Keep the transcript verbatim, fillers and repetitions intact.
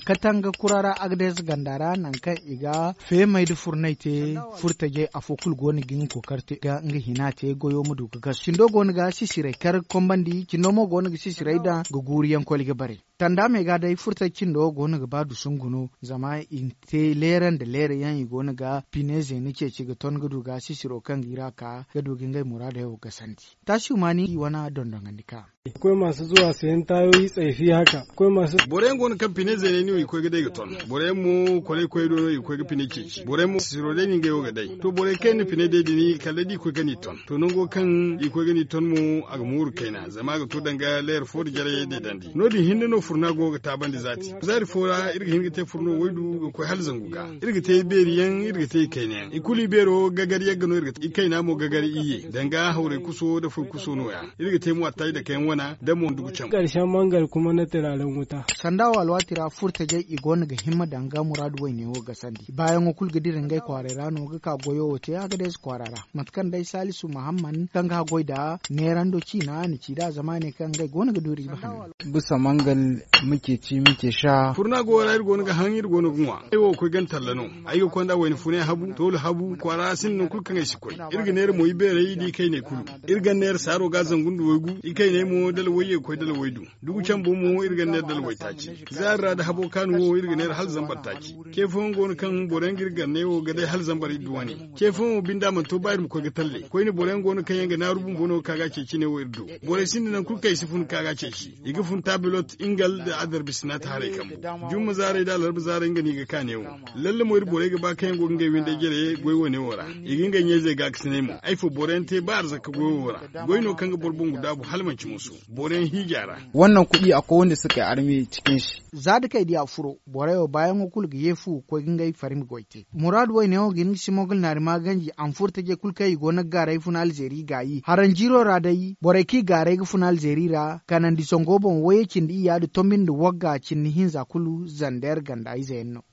katanga kurara agdes gandara nan kan iga fe mai da furnaite furtage afokul goni gin kokarte ga ngi hinate goyo mudu ga shindo goni ga sisire kar kombandi kinomo goni ga sisire da ga guriyan kolge bare tanda me ga dai furta kindo goni ga badu sunguno zama inte leran da lere yan yi goni ga pineze nike ci ga ton gudu ga sisiro kan gira ka ga dogin gai murada yau ga santi tashi mani wana dondongandika akwai masu zuwa sayan tayoyi tsaifi haka akwai masu boren goni kan pineze ne ni ko ga dai ga ton boren mu kole ko do no ko ga pinece ci boren mu siro dai ni ga ga dai to boren kai ni pine dai ni kalle di ko gani ton to nongo kan i ko gani ton mu a ga mur kaina zama ga to danga ler fo jare de dandi no di hinne no furna go ga tabandi zati zari fora irga hinga te furno waidu ko hal zanguga irga te beriyan irga te kaina ikuli bero gagari yaga no irga i kaina mo gagari iye danga haure kuso da fu kuso no ya irga te mu atai da kayan wana da mu dugu can karshen mangal kuma na turaren wuta sandawa alwatira furta je igona ga himma danga muradu wai ne ga sandi bayan okul gidirin gai kwarera no ga ka goyo wote ya ga des kwarara matkan dai Salisu Muhammad kan ga goida nerando cina ni ci da zamane kan gai gona ga duri ba hannu bisa mangal muke ci muke sha furna go rai gona ga hanyar gona gunwa ayo ko gan tallano ayo ko nda wani fune habu tolu habu kwara sin no kulkan ai sikoi irga ner mo ibere yi kai ne kulu irga ner saro ga zangundu wegu ikai ne mo dal waye ko dal waidu dugu can bo mo irga ner dal waitaci zarra da habo kanu wo irga ner hal zambar taki kefon gona kan boren girga ne wo ga dai hal zambar duwani kefon binda man to bayar mu ko ga talle ko ni boren gona kan yanga na rubun bono kaga ce ci ne wo irdo bore sin nan kulkai sifun kaga ce shi iga fun tabelot ingal da adar bisna tare kan jumma zare da larb zare ngani ga kane wo lalle mo bore ga ba kan go ngai winde gere goy wone wora igin ga nyeze ga kisne mu ai fo boren te bar zaka goy wora goy no kan ga borbon guda bu halmanci musu boren hijara wannan kuɗi akwai wanda suka yi arme cikin shi zada kai dia furo boreyo bayan okul ga yefu ko gingai farim goite murad wai ne ogin simogul na ma ganji an furta je kulkai go na garai fun algeri gayi haran jiro radai boreki garai ga fun algeri ra kanan di songobon waye kin di ya da tomin da wagga cin hinza kulu zander ganda izenno